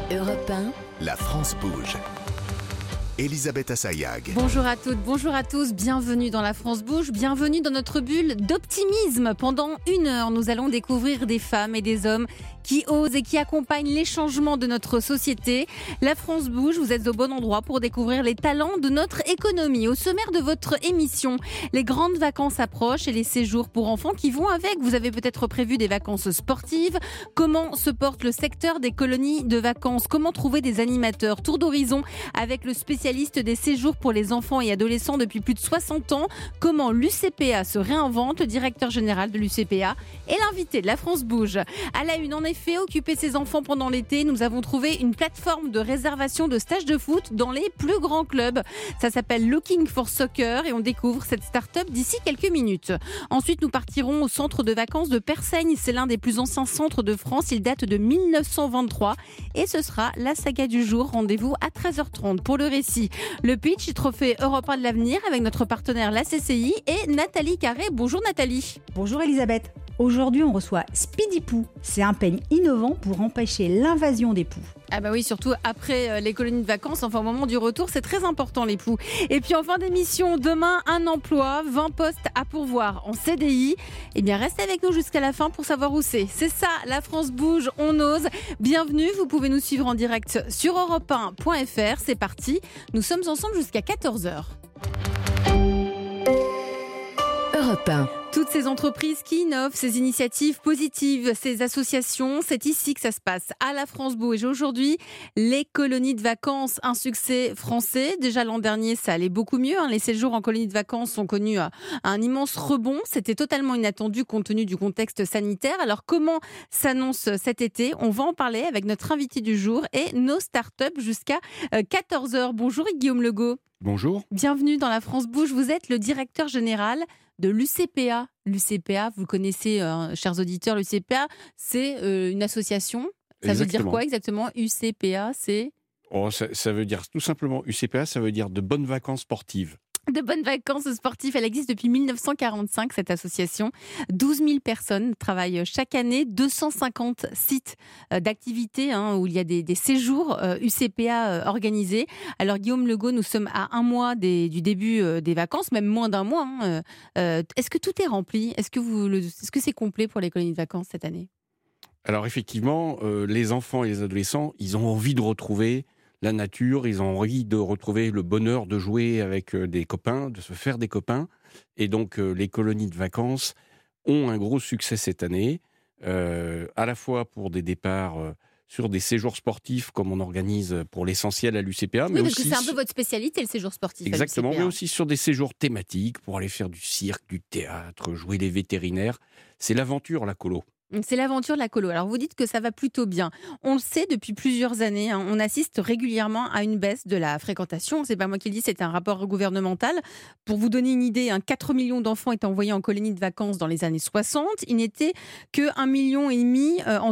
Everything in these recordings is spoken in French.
Europe 1, La France bouge. Elisabeth Assayag. Bonjour à toutes, bonjour à tous, bienvenue dans La France bouge, bienvenue dans notre bulle d'optimisme. Pendant 1 heure, nous allons découvrir des femmes et des hommes qui osent et qui accompagnent les changements de notre société. La France bouge, vous êtes au bon endroit pour découvrir les talents de notre économie. Au sommaire de votre émission, les grandes vacances approchent et les séjours pour enfants qui vont avec. Vous avez peut-être prévu des vacances sportives. Comment se porte le secteur des colonies de vacances? Comment trouver des animateurs? Tour d'horizon avec le spécialiste des séjours pour les enfants et adolescents depuis plus de 60 ans. Comment l'UCPA se réinvente? Le directeur général de l'UCPA et l'invité de La France bouge. À la une, en effet, occuper ses enfants pendant l'été, nous avons trouvé une plateforme de réservation de stages de foot dans les plus grands clubs. Ça s'appelle Looking for Soccer et on découvre cette start-up d'ici quelques minutes. Ensuite, nous partirons au centre de vacances de Persaigne. C'est l'un des plus anciens centres de France. Il date de 1923 et ce sera la saga du jour. Rendez-vous à 13h30 pour le récit. Le pitch, trophée Europe 1 de l'avenir avec notre partenaire la CCI et Nathalie Carré. Bonjour Nathalie. Bonjour Elisabeth. Aujourd'hui, on reçoit Speedy Poo. C'est un peigne innovant pour empêcher l'invasion des poux. Ah bah oui, surtout après les colonies de vacances, enfin au moment du retour, c'est très important les poux. Et puis en fin d'émission, demain, un emploi, 20 postes à pourvoir en CDI. Eh bien, restez avec nous jusqu'à la fin pour savoir où c'est. C'est ça, La France bouge, on ose. Bienvenue, vous pouvez nous suivre en direct sur europe1.fr. C'est parti, nous sommes ensemble jusqu'à 14h. Europe 1. Toutes ces entreprises qui innovent, ces initiatives positives, ces associations, c'est ici que ça se passe, à La France bouge. Aujourd'hui, les colonies de vacances, un succès français. Déjà l'an dernier, ça allait beaucoup mieux. Les séjours en colonies de vacances ont connu un immense rebond. C'était totalement inattendu compte tenu du contexte sanitaire. Alors comment s'annonce cet été? On va en parler avec notre invité du jour et nos startups jusqu'à 14h. Bonjour Guillaume Legault. Bonjour. Bienvenue dans La France bouge. Vous êtes le directeur général de l'UCPA. L'UCPA, vous le connaissez, chers auditeurs, l'UCPA, c'est une association. Ça veut dire quoi exactement, UCPA? Ça veut dire tout simplement, UCPA, ça veut dire de bonnes vacances sportives. De bonnes vacances sportives, elle existe depuis 1945, cette association. 12 000 personnes travaillent chaque année, 250 sites d'activités où il y a des séjours UCPA organisés. Alors Guillaume Legault, nous sommes à 1 mois du début des vacances, même moins d'1 mois. Est-ce que tout est rempli? Est-ce que c'est complet pour les colonies de vacances cette année? Alors effectivement, les enfants et les adolescents, ils ont envie de retrouver la nature, ils ont envie de retrouver le bonheur de jouer avec des copains, de se faire des copains. Et donc, les colonies de vacances ont un gros succès cette année, à la fois pour des départs sur des séjours sportifs, comme on organise pour l'essentiel à l'UCPA. Oui, parce que c'est un peu votre spécialité, le séjour sportif. Exactement, mais aussi sur des séjours thématiques, pour aller faire du cirque, du théâtre, jouer les vétérinaires. C'est l'aventure, la colo. C'est l'aventure de la colo. Alors vous dites que ça va plutôt bien. On le sait depuis plusieurs années, on assiste régulièrement à une baisse de la fréquentation. C'est pas moi qui le dis, c'est un rapport gouvernemental. Pour vous donner une idée, 4 millions d'enfants étaient envoyés en colonies de vacances dans les années 60. Il n'était que 1,5 million en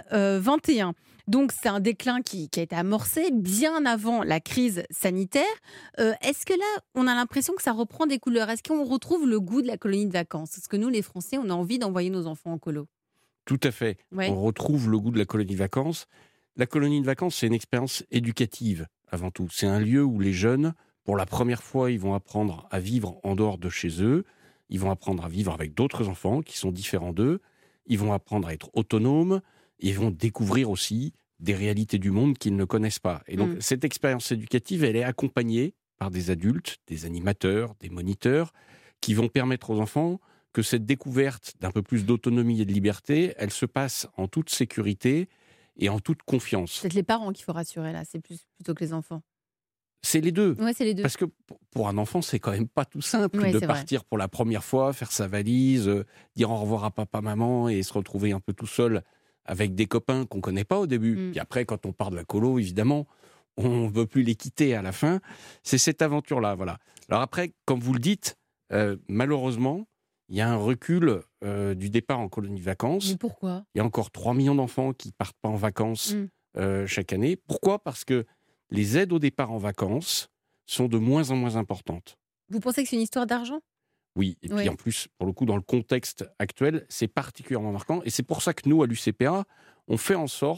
2021. Donc c'est un déclin qui a été amorcé bien avant la crise sanitaire. Est-ce que là, on a l'impression que ça reprend des couleurs? Est-ce qu'on retrouve le goût de la colonie de vacances? Parce que nous, les Français, on a envie d'envoyer nos enfants en colo. Tout à fait. Ouais. On retrouve le goût de la colonie de vacances. La colonie de vacances, c'est une expérience éducative, avant tout. C'est un lieu où les jeunes, pour la première fois, ils vont apprendre à vivre en dehors de chez eux. Ils vont apprendre à vivre avec d'autres enfants qui sont différents d'eux. Ils vont apprendre à être autonomes. Ils vont découvrir aussi des réalités du monde qu'ils ne connaissent pas. Et donc, cette expérience éducative, elle est accompagnée par des adultes, des animateurs, des moniteurs, qui vont permettre aux enfants que cette découverte d'un peu plus d'autonomie et de liberté, elle se passe en toute sécurité et en toute confiance. C'est les parents qu'il faut rassurer là, c'est plutôt que les enfants. C'est les deux. Ouais, c'est les deux. Parce que pour un enfant, c'est quand même pas tout simple de partir pour la première fois, faire sa valise, dire au revoir à papa, maman et se retrouver un peu tout seul avec des copains qu'on connaît pas au début. Puis après, quand on part de la colo, évidemment, on veut plus les quitter à la fin. C'est cette aventure-là, voilà. Alors après, comme vous le dites, malheureusement, il y a un recul du départ en colonie de vacances. Mais pourquoi? Il y a encore 3 millions d'enfants qui ne partent pas en vacances chaque année. Pourquoi? Parce que les aides au départ en vacances sont de moins en moins importantes. Vous pensez que c'est une histoire d'argent? Oui, et puis en plus, pour le coup, dans le contexte actuel, c'est particulièrement marquant. Et c'est pour ça que nous, à l'UCPA, on fait en sorte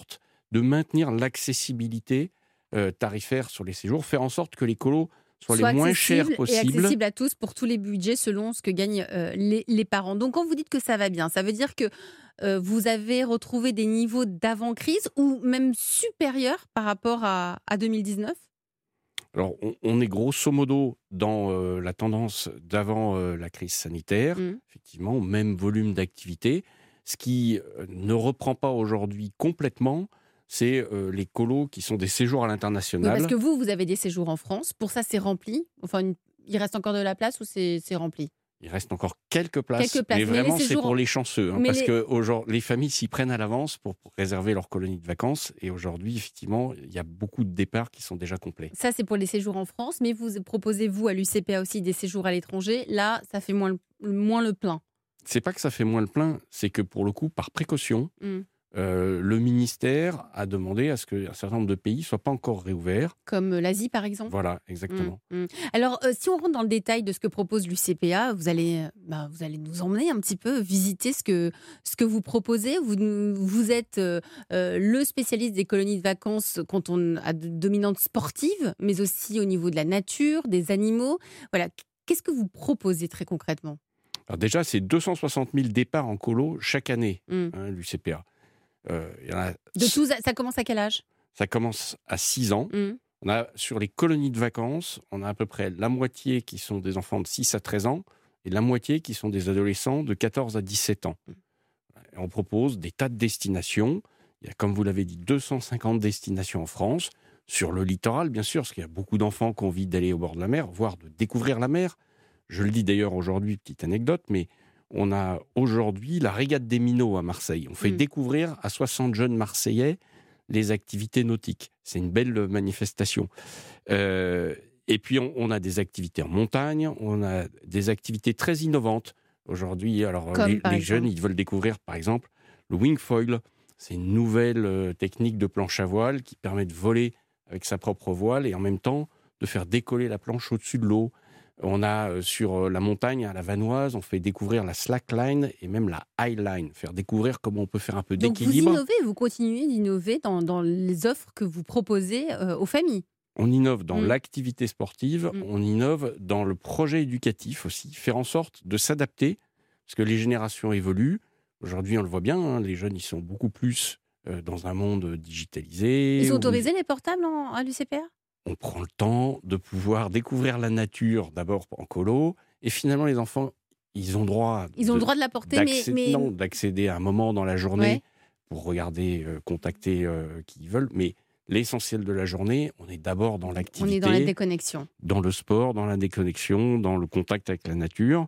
de maintenir l'accessibilité tarifaire sur les séjours, faire en sorte que les colos soient les moins chers possibles. Et accessible à tous pour tous les budgets selon ce que gagnent les parents. Donc quand vous dites que ça va bien, ça veut dire que vous avez retrouvé des niveaux d'avant-crise ou même supérieurs par rapport à 2019 ? Alors, on est grosso modo dans la tendance d'avant la crise sanitaire, effectivement, même volume d'activité. Ce qui ne reprend pas aujourd'hui complètement, c'est les colos qui sont des séjours à l'international. Oui, parce que vous avez des séjours en France. Pour ça, c'est rempli. Enfin, il reste encore de la place ou c'est rempli ? Il reste encore quelques places. Mais vraiment, c'est pour les chanceux. Parce que les familles s'y prennent à l'avance pour réserver leur colonie de vacances. Et aujourd'hui, effectivement, il y a beaucoup de départs qui sont déjà complets. Ça, c'est pour les séjours en France. Mais vous proposez, vous, à l'UCPA aussi, des séjours à l'étranger. Là, ça fait moins le plein. C'est pas que ça fait moins le plein, c'est que pour le coup, par précaution, le ministère a demandé à ce qu'un certain nombre de pays ne soient pas encore réouverts. Comme l'Asie, par exemple ? Voilà, exactement. Alors, si on rentre dans le détail de ce que propose l'UCPA, vous allez nous emmener un petit peu visiter ce que vous proposez. Vous êtes le spécialiste des colonies de vacances quand on a de dominante sportive, mais aussi au niveau de la nature, des animaux. Voilà. Qu'est-ce que vous proposez très concrètement ? Alors déjà, c'est 260 000 départs en colo chaque année, l'UCPA. Ça commence à quel âge ? Ça commence à 6 ans. On a, sur les colonies de vacances, on a à peu près la moitié qui sont des enfants de 6 à 13 ans et la moitié qui sont des adolescents de 14 à 17 ans. Et on propose des tas de destinations. Il y a, comme vous l'avez dit, 250 destinations en France, sur le littoral, bien sûr, parce qu'il y a beaucoup d'enfants qui ont envie d'aller au bord de la mer, voire de découvrir la mer. Je le dis d'ailleurs aujourd'hui, petite anecdote, mais on a aujourd'hui la régate des minots à Marseille. On fait découvrir à 60 jeunes Marseillais les activités nautiques. C'est une belle manifestation. Et puis on a des activités en montagne, on a des activités très innovantes. Aujourd'hui, alors les jeunes, ils veulent découvrir par exemple le wingfoil. C'est une nouvelle technique de planche à voile qui permet de voler avec sa propre voile et en même temps de faire décoller la planche au-dessus de l'eau. On a sur la montagne, à la Vanoise, on fait découvrir la slackline et même la highline, faire découvrir comment on peut faire un peu d'équilibre. Donc vous innovez, vous continuez d'innover dans les offres que vous proposez aux familles. On innove dans l'activité sportive, on innove dans le projet éducatif aussi, faire en sorte de s'adapter, parce que les générations évoluent. Aujourd'hui, on le voit bien, les jeunes, ils sont beaucoup plus dans un monde digitalisé. Ils ont autorisé les portables à l'UCPA ? On prend le temps de pouvoir découvrir la nature, d'abord en colo, et finalement, les enfants, ils ont droit... Ils ont le droit de la porter, Non, d'accéder à un moment dans la journée pour regarder, contacter qui ils veulent, mais l'essentiel de la journée, on est d'abord dans l'activité. On est dans la déconnexion. Dans le sport, dans la déconnexion, dans le contact avec la nature.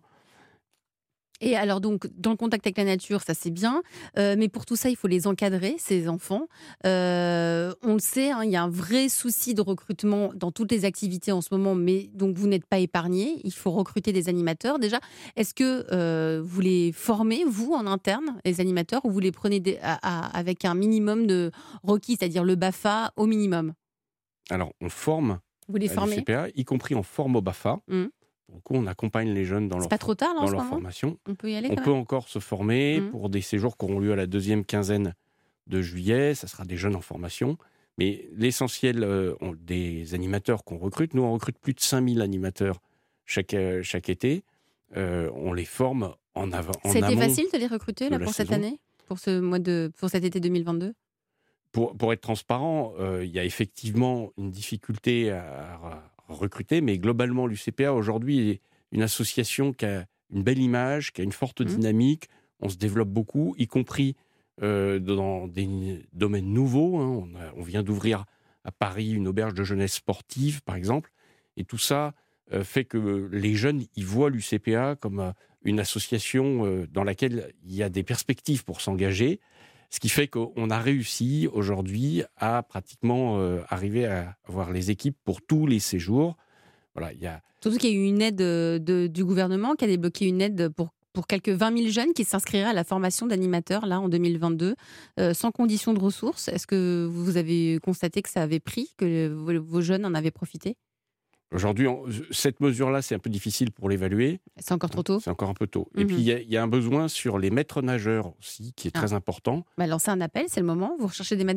Et alors donc, dans le contact avec la nature, ça c'est bien, mais pour tout ça, il faut les encadrer, ces enfants. On le sait, il y a un vrai souci de recrutement dans toutes les activités en ce moment, mais donc vous n'êtes pas épargnés, il faut recruter des animateurs. Déjà, est-ce que vous les formez, vous, en interne, les animateurs, ou vous les prenez avec un minimum de requis, c'est-à-dire le BAFA au minimum ? Alors, on forme vous les formez ? CPA, y compris en forme au BAFA. Pour le coup, on accompagne les jeunes dans leur formation. On peut y aller. On peut encore se former pour des séjours qui auront lieu à la deuxième quinzaine de juillet. Ça sera des jeunes en formation. Mais l'essentiel des animateurs qu'on recrute, nous on recrute plus de 5000 animateurs chaque été. On les forme en amont. C'était facile de les recruter là, pour cette année, pour cet été 2022 ? Pour être transparent, il y a effectivement une difficulté à recruter, mais globalement, l'UCPA aujourd'hui est une association qui a une belle image, qui a une forte dynamique. On se développe beaucoup, y compris dans des domaines nouveaux. On vient d'ouvrir à Paris une auberge de jeunesse sportive, par exemple. Et tout ça fait que les jeunes, ils voient l'UCPA comme une association dans laquelle il y a des perspectives pour s'engager. Ce qui fait qu'on a réussi aujourd'hui à pratiquement arriver à avoir les équipes pour tous les séjours. Voilà, Surtout qu'il y a eu une aide du gouvernement qui a débloqué une aide pour quelques 20 000 jeunes qui s'inscriraient à la formation d'animateurs là, en 2022, sans condition de ressources. Est-ce que vous avez constaté que ça avait pris, que vos jeunes en avaient profité ? Aujourd'hui, cette mesure-là, c'est un peu difficile pour l'évaluer. C'est encore trop tôt ? C'est encore un peu tôt. Et puis, il y a un besoin sur les maîtres nageurs aussi, qui est très important. Lancez un appel, c'est le moment. Vous recherchez des maîtres nageurs ?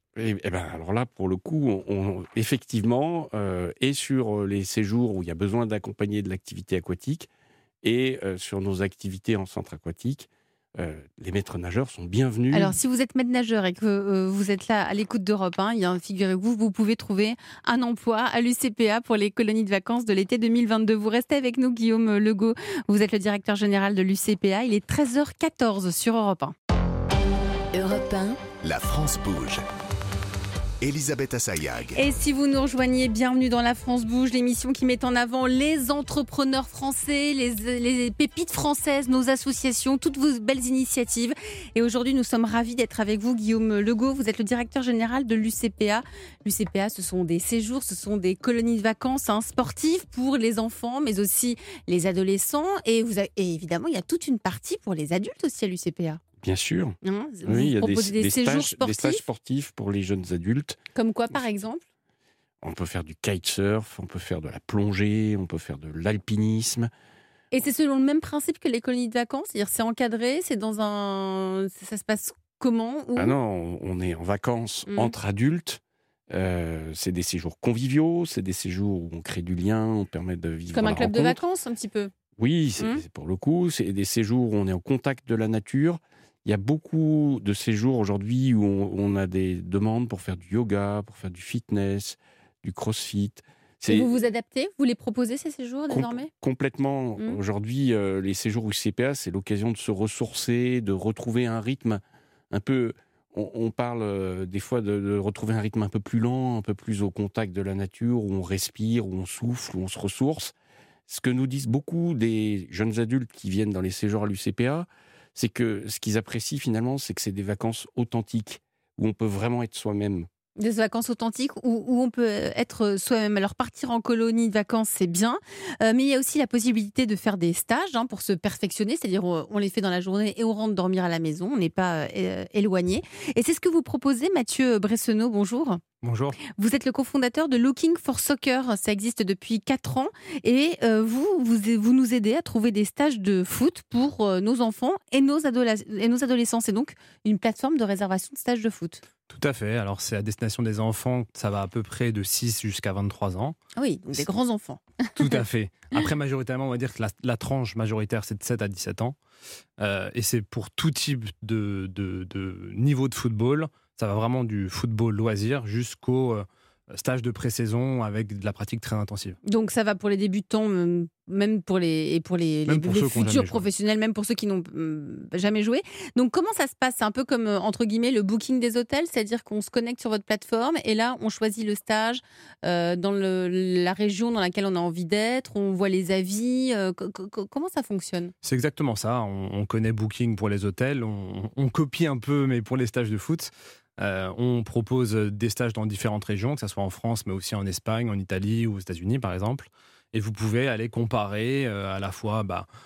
Alors là, pour le coup, effectivement, et sur les séjours où il y a besoin d'accompagner de l'activité aquatique, et sur nos activités en centre aquatique, les maîtres nageurs sont bienvenus. Alors, si vous êtes maître nageur et que vous êtes là à l'écoute d'Europe 1, figurez-vous, vous pouvez trouver un emploi à l'UCPA pour les colonies de vacances de l'été 2022. Vous restez avec nous, Guillaume Legault. Vous êtes le directeur général de l'UCPA. Il est 13h14 sur Europe 1. Europe 1. La France bouge. Elisabeth Assayag. Et si vous nous rejoignez, bienvenue dans La France bouge, l'émission qui met en avant les entrepreneurs français, les pépites françaises, nos associations, toutes vos belles initiatives. Et aujourd'hui, nous sommes ravis d'être avec vous, Guillaume Legault. Vous êtes le directeur général de l'UCPA. L'UCPA, ce sont des séjours, ce sont des colonies de vacances sportives pour les enfants, mais aussi les adolescents. Et évidemment, il y a toute une partie pour les adultes aussi à l'UCPA. Bien sûr. Oui, il y a des séjours sportifs. Des stages sportifs pour les jeunes adultes. Comme quoi, par exemple ? On peut faire du kitesurf, on peut faire de la plongée, on peut faire de l'alpinisme. Et c'est selon le même principe que les colonies de vacances ? C'est-à-dire c'est encadré, c'est dans un... Ça se passe comment ? Ah non, on est en vacances entre adultes. C'est des séjours conviviaux, c'est des séjours où on crée du lien, on permet de vivre comme un club rencontre. De vacances, un petit peu. Oui, c'est pour le coup, c'est des séjours où on est en contact de la nature. Il y a beaucoup de séjours aujourd'hui où on a des demandes pour faire du yoga, pour faire du fitness, du crossfit. Et vous vous adaptez ? Vous les proposez ces séjours désormais ? Complètement. Aujourd'hui, les séjours UCPA, c'est l'occasion de se ressourcer, de retrouver un rythme un peu... On parle des fois de retrouver un rythme un peu plus lent, un peu plus au contact de la nature, où on respire, où on souffle, où on se ressource. Ce que nous disent beaucoup des jeunes adultes qui viennent dans les séjours à l'UCPA, c'est que ce qu'ils apprécient finalement, c'est que c'est des vacances authentiques, où on peut vraiment être soi-même. Des vacances authentiques où on peut être soi-même. Alors partir en colonie de vacances, c'est bien, mais il y a aussi la possibilité de faire des stages pour se perfectionner, c'est-à-dire on les fait dans la journée et on rentre dormir à la maison, on n'est pas éloigné. Et c'est ce que vous proposez, Mathieu Bressonneau, bonjour. Bonjour. Vous êtes le cofondateur de Looking for Soccer, ça existe depuis 4 ans et vous nous aidez à trouver des stages de foot pour nos enfants et nos adolescents. C'est donc une plateforme de réservation de stages de foot. Tout à fait. Alors, c'est à destination des enfants, ça va à peu près de 6 jusqu'à 23 ans. Ah oui, donc des grands enfants. Tout à fait. Après, majoritairement, on va dire que la tranche majoritaire, c'est de 7 à 17 ans. Et c'est pour tout type de niveau de football. Ça va vraiment du football loisir jusqu'au stage de pré-saison avec de la pratique très intensive. Donc, ça va pour les débutants, même pour les futurs professionnels, même pour ceux qui n'ont jamais joué. Donc, comment ça se passe ? C'est un peu comme, entre guillemets, le booking des hôtels, c'est-à-dire qu'on se connecte sur votre plateforme et là, on choisit le stage dans la région dans laquelle on a envie d'être, on voit les avis. Comment ça fonctionne ? C'est exactement ça. On connaît Booking pour les hôtels, on copie un peu, mais pour les stages de foot. On propose des stages dans différentes régions, que ce soit en France, mais aussi en Espagne, en Italie ou aux États-Unis, par exemple. Et vous pouvez aller comparer à la fois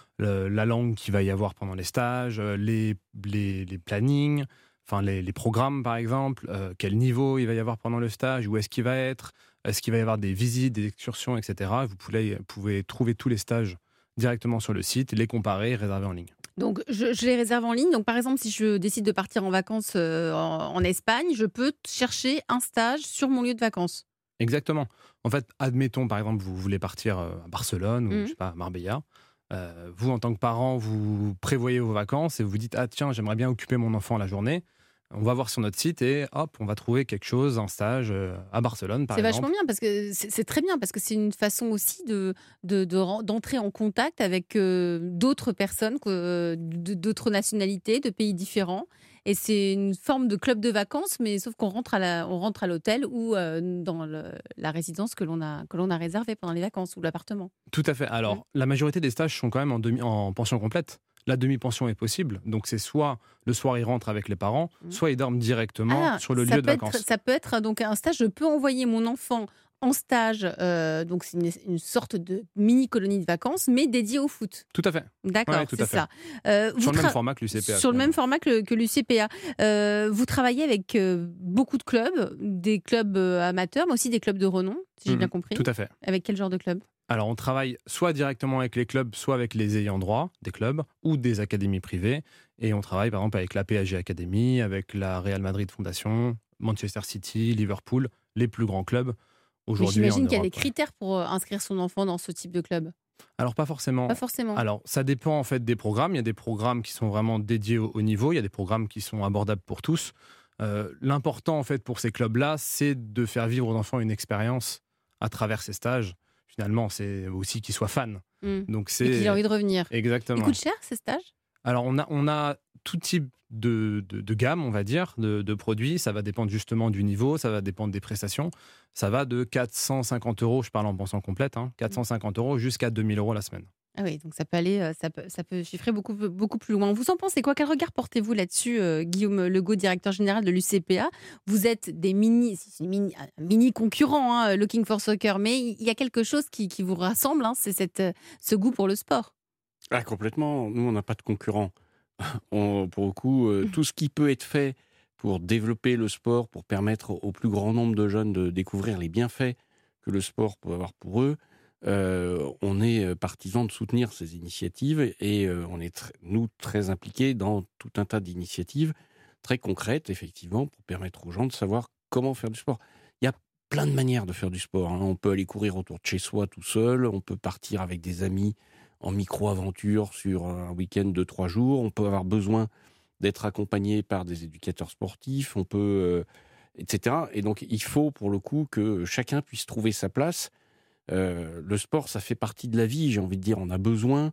la langue qu'il va y avoir pendant les stages, les plannings, enfin les programmes, par exemple, quel niveau il va y avoir pendant le stage, où est-ce qu'il va être, est-ce qu'il va y avoir des visites, des excursions, etc. Vous pouvez trouver tous les stages directement sur le site, les comparer et réserver en ligne. Donc, je les réserve en ligne. Donc, par exemple, si je décide de partir en vacances en Espagne, je peux chercher un stage sur mon lieu de vacances. Exactement. En fait, admettons, par exemple, vous voulez partir à Barcelone ou je sais pas, à Marbella. Vous, en tant que parent, vous prévoyez vos vacances et vous dites « Ah tiens, j'aimerais bien occuper mon enfant la journée ». On va voir sur notre site et hop, on va trouver quelque chose, un stage à Barcelone, par exemple. C'est vachement bien parce que c'est très bien parce que c'est une façon aussi d'entrer en contact avec d'autres personnes, d'autres nationalités, de pays différents. Et c'est une forme de club de vacances, mais sauf qu'on rentre à l'hôtel ou dans la résidence que l'on a réservée pendant les vacances ou l'appartement. Tout à fait. Alors, la majorité des stages sont quand même en pension complète. La demi-pension est possible, donc c'est soit le soir ils rentrent avec les parents, soit ils dorment directement sur le lieu de vacances. Ça peut être donc un stage, je peux envoyer mon enfant en stage, donc c'est une sorte de mini-colonie de vacances, mais dédiée au foot. Tout à fait. D'accord, ouais, c'est ça. Sur le même format que l'UCPA. Sur le même format que l'UCPA. Vous travaillez avec beaucoup de clubs, des clubs amateurs, mais aussi des clubs de renom, si j'ai bien compris. Tout à fait. Avec quel genre de club ? Alors, on travaille soit directement avec les clubs, soit avec les ayants droit des clubs ou des académies privées. Et on travaille par exemple avec la PSG Academy, avec la Real Madrid Fondation, Manchester City, Liverpool, les plus grands clubs. Aujourd'hui, j'imagine qu'il y a Europe, des critères pour inscrire son enfant dans ce type de club. Alors, pas forcément. Pas forcément. Alors, ça dépend en fait des programmes. Il y a des programmes qui sont vraiment dédiés au niveau. Il y a des programmes qui sont abordables pour tous. L'important en fait pour ces clubs-là, c'est de faire vivre aux enfants une expérience à travers ces stages. Finalement, c'est aussi qu'ils soient fans. Donc, Et qu'il a envie de revenir. Exactement. Ils coûtent cher ces stages ? Alors, on a tout type de gamme, on va dire, de produits. Ça va dépendre justement du niveau, ça va dépendre des prestations. Ça va de 450 €, je parle en pension complète, 450 € jusqu'à 2000 € la semaine. Ah oui, donc ça peut aller, ça peut chiffrer beaucoup, beaucoup plus loin. Vous en pensez quoi ? Quel regard portez-vous là-dessus, Guillaume Legault, directeur général de l'UCPA ? Vous êtes des mini concurrents, Looking for Soccer, mais il y a quelque chose qui vous rassemble, c'est ce goût pour le sport. Ah, complètement. Nous, on n'a pas de concurrents. Pour le coup, tout ce qui peut être fait pour développer le sport, pour permettre au plus grand nombre de jeunes de découvrir les bienfaits que le sport peut avoir pour eux, on est partisans de soutenir ces initiatives et on est, nous, très impliqués dans tout un tas d'initiatives très concrètes, effectivement, pour permettre aux gens de savoir comment faire du sport. Il y a plein de manières de faire du sport. On peut aller courir autour de chez soi tout seul, on peut partir avec des amis en micro-aventure sur un week-end de 3 jours, on peut avoir besoin d'être accompagné par des éducateurs sportifs, on peut, etc. Et donc, il faut, pour le coup, que chacun puisse trouver sa place. Le sport, ça fait partie de la vie, j'ai envie de dire. On a besoin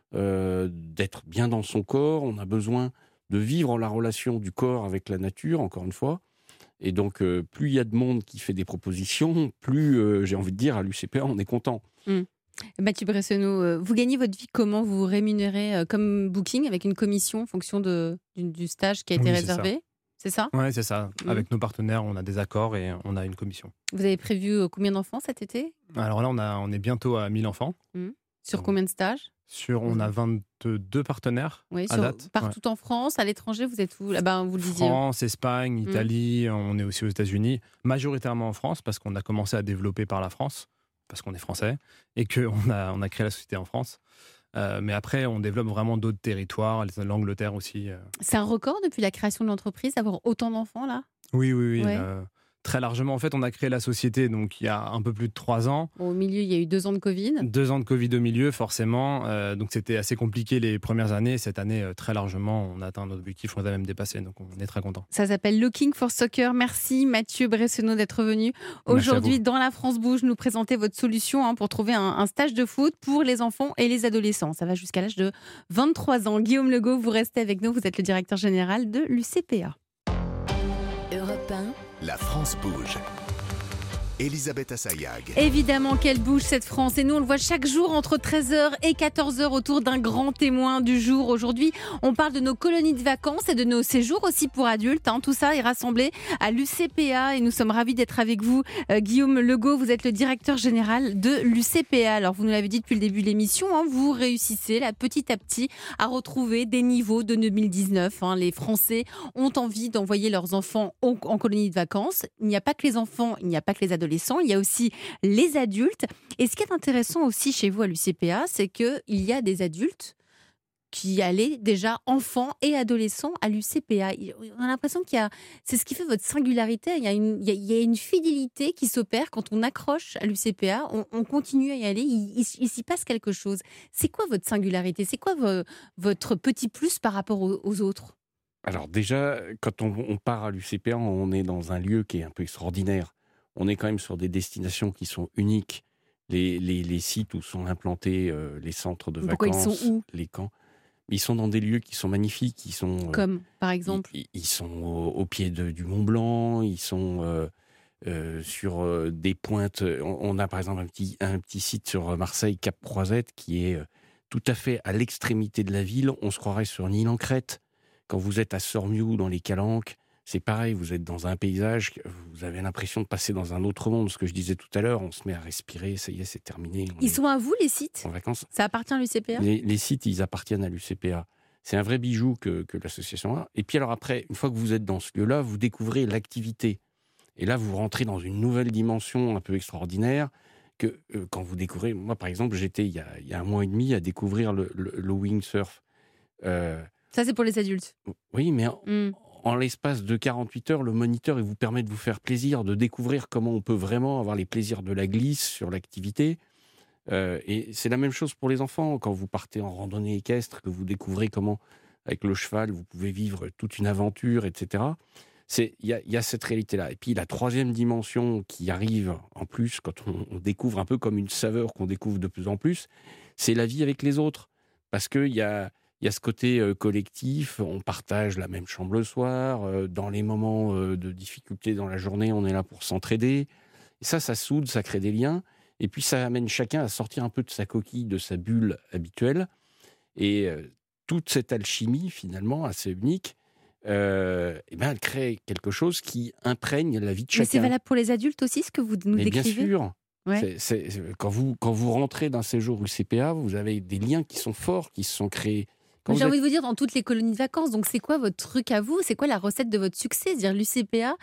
d'être bien dans son corps, on a besoin de vivre la relation du corps avec la nature, encore une fois. Et donc, plus il y a de monde qui fait des propositions, plus, j'ai envie de dire, à l'UCPA, on est content. Mathieu Bressonneau, vous gagnez votre vie comment ? Vous vous rémunérez comme Booking avec une commission en fonction du stage qui a été réservé ? C'est ça ? Oui, c'est ça. Avec nos partenaires, on a des accords et on a une commission. Vous avez prévu combien d'enfants cet été ? Alors là, on est bientôt à 1000 enfants. Sur combien de stages ? On a 22 partenaires à date. Partout en France, à l'étranger, vous êtes où ? Là-bas, vous le disiez. France, Espagne, Italie, on est aussi aux États-Unis. Majoritairement en France, parce qu'on a commencé à développer par la France, parce qu'on est français, et qu'on a créé la société en France. Mais après, on développe vraiment d'autres territoires, l'Angleterre aussi. C'est un record depuis la création de l'entreprise, d'avoir autant d'enfants là ? Oui. Ouais. Très largement. En fait, on a créé la société donc il y a un peu plus de 3 ans. Au milieu, il y a eu 2 ans de Covid. 2 ans de Covid au milieu, forcément. Donc c'était assez compliqué les premières années. Cette année, très largement, on a atteint notre objectif, on les a même dépassés. Donc on est très contents. Ça s'appelle Looking for Soccer. Merci Mathieu Bressonneau d'être venu aujourd'hui dans La France Bouge nous présenter votre solution pour trouver un stage de foot pour les enfants et les adolescents. Ça va jusqu'à l'âge de 23 ans. Guillaume Legault, vous restez avec nous. Vous êtes le directeur général de l'UCPA. Europe 1. La France bouge. Elisabeth Assayag. Évidemment qu'elle bouge cette France et nous on le voit chaque jour entre 13h et 14h autour d'un grand témoin du jour. Aujourd'hui on parle de nos colonies de vacances et de nos séjours aussi pour adultes. Tout ça est rassemblé à l'UCPA et nous sommes ravis d'être avec vous. Guillaume Legault, vous êtes le directeur général de l'UCPA. Alors vous nous l'avez dit depuis le début de l'émission, vous réussissez là, petit à petit à retrouver des niveaux de 2019. Les Français ont envie d'envoyer leurs enfants en colonies de vacances. Il n'y a pas que les enfants, il n'y a pas que les adolescents. Il y a aussi les adultes. Et ce qui est intéressant aussi chez vous à l'UCPA, c'est qu'il y a des adultes qui allaient déjà enfants et adolescents à l'UCPA. On a l'impression c'est ce qui fait votre singularité. Il y a une fidélité qui s'opère quand on accroche à l'UCPA. On continue à y aller. Il s'y passe quelque chose. C'est quoi votre singularité ? C'est quoi votre petit plus par rapport aux autres ? Alors déjà, quand on part à l'UCPA, on est dans un lieu qui est un peu extraordinaire. On est quand même sur des destinations qui sont uniques. Les sites où sont implantés les centres de vacances, ils sont où ? Les camps. Ils sont dans des lieux qui sont magnifiques. Ils sont, comme, par exemple ils sont au pied du Mont Blanc, ils sont sur des pointes. On a par exemple un petit site sur Marseille, Cap Croisette, qui est tout à fait à l'extrémité de la ville. On se croirait sur une île en Crète. Quand vous êtes à Sormiou, dans les Calanques, c'est pareil, vous êtes dans un paysage, vous avez l'impression de passer dans un autre monde. Ce que je disais tout à l'heure, on se met à respirer, ça y est, c'est terminé. Ils sont à vous, les sites ? En vacances. Ça appartient à l'UCPA ? Les sites, ils appartiennent à l'UCPA. C'est un vrai bijou que l'association a. Et puis alors après, une fois que vous êtes dans ce lieu-là, vous découvrez l'activité. Et là, vous rentrez dans une nouvelle dimension un peu extraordinaire que quand vous découvrez... Moi, par exemple, j'étais il y a 1 mois et demi à découvrir le windsurf. Ça, c'est pour les adultes. Oui, mais en l'espace de 48 heures, le moniteur il vous permet de vous faire plaisir, de découvrir comment on peut vraiment avoir les plaisirs de la glisse sur l'activité. Et c'est la même chose pour les enfants. Quand vous partez en randonnée équestre, que vous découvrez comment, avec le cheval, vous pouvez vivre toute une aventure, etc. Il y a cette réalité-là. Et puis la troisième dimension qui arrive en plus, quand on découvre un peu comme une saveur qu'on découvre de plus en plus, c'est la vie avec les autres. Parce qu'il y a ce côté collectif, on partage la même chambre le soir, dans les moments de difficulté dans la journée, on est là pour s'entraider. Et ça soude, ça crée des liens. Et puis ça amène chacun à sortir un peu de sa coquille, de sa bulle habituelle. Et toute cette alchimie, finalement, assez unique, elle crée quelque chose qui imprègne la vie de chacun. Mais c'est valable pour les adultes aussi, ce que vous nous décrivez ? Bien sûr. Ouais. Quand vous rentrez d'un séjour UCPA, vous avez des liens qui sont forts, qui se sont créés. J'ai envie de vous dire, dans toutes les colonies de vacances, donc c'est quoi votre truc à vous ? C'est quoi la recette de votre succès ? C'est-à-dire l'UCPA,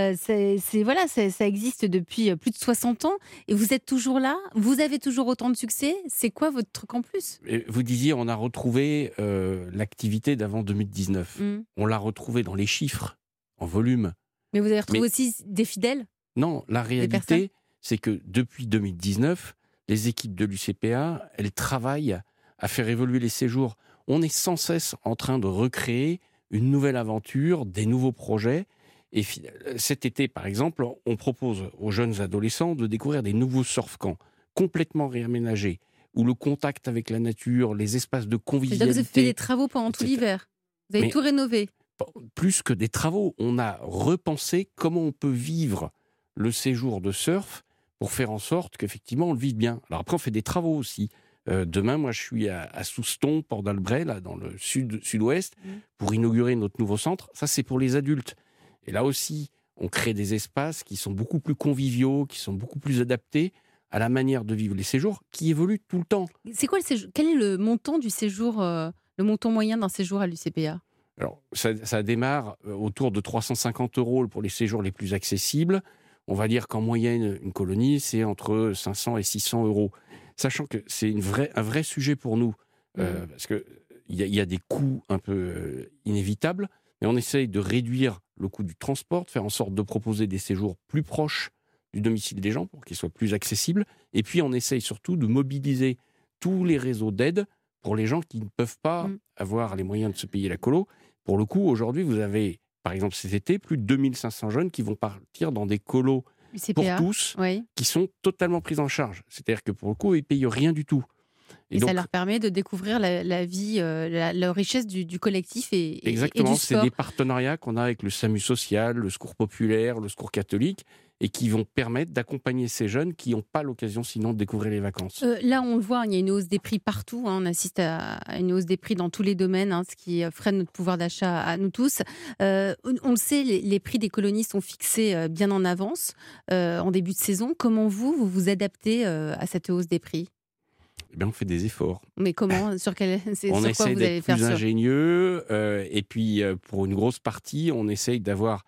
ça existe depuis plus de 60 ans et vous êtes toujours là ? Vous avez toujours autant de succès ? C'est quoi votre truc en plus ? Vous disiez, on a retrouvé l'activité d'avant 2019. On l'a retrouvé dans les chiffres, en volume. Mais vous avez retrouvé aussi des fidèles ? Non, la réalité, c'est que depuis 2019, les équipes de l'UCPA, elles travaillent à faire évoluer les séjours. On est sans cesse en train de recréer une nouvelle aventure, des nouveaux projets. Et cet été, par exemple, on propose aux jeunes adolescents de découvrir des nouveaux surf-camps complètement réaménagés, où le contact avec la nature, les espaces de convivialité... C'est-à-dire que vous avez fait des travaux pendant tout l'hiver. Vous avez tout rénové. Plus que des travaux, on a repensé comment on peut vivre le séjour de surf pour faire en sorte qu'effectivement on le vive bien. Alors après, on fait des travaux aussi. Demain, moi, je suis à Souston, Port d'Albret, là, dans le sud-ouest, pour inaugurer notre nouveau centre. Ça, c'est pour les adultes. Et là aussi, on crée des espaces qui sont beaucoup plus conviviaux, qui sont beaucoup plus adaptés à la manière de vivre les séjours, qui évoluent tout le temps. C'est quoi le séjour ? Quel est le montant du séjour, le montant moyen d'un séjour à l'UCPA ? Alors, ça démarre autour de 350 € pour les séjours les plus accessibles. On va dire qu'en moyenne, une colonie, c'est entre 500 et 600 €. Sachant que c'est un vrai sujet pour nous, parce qu'il y a des coûts un peu inévitables, mais on essaye de réduire le coût du transport, de faire en sorte de proposer des séjours plus proches du domicile des gens pour qu'ils soient plus accessibles. Et puis on essaye surtout de mobiliser tous les réseaux d'aide pour les gens qui ne peuvent pas avoir les moyens de se payer la colo. Pour le coup, aujourd'hui, vous avez, par exemple cet été, plus de 2500 jeunes qui vont partir dans des colos UCPA, pour tous, qui sont totalement pris en charge. C'est-à-dire que pour le coup, ils ne payent rien du tout. Et donc, ça leur permet de découvrir la vie, la richesse du collectif et du sport. Exactement, c'est des partenariats qu'on a avec le SAMU social, le Secours populaire, le Secours catholique, et qui vont permettre d'accompagner ces jeunes qui n'ont pas l'occasion sinon de découvrir les vacances. Là, on le voit, il y a une hausse des prix partout. On assiste à une hausse des prix dans tous les domaines, ce qui freine notre pouvoir d'achat à nous tous. On le sait, les prix des colonies sont fixés bien en avance, en début de saison. Comment vous adaptez à cette hausse des prix ? Eh bien, on fait des efforts. Mais comment ? On essaie d'être plus ingénieux. Et puis, pour une grosse partie, on essaye d'avoir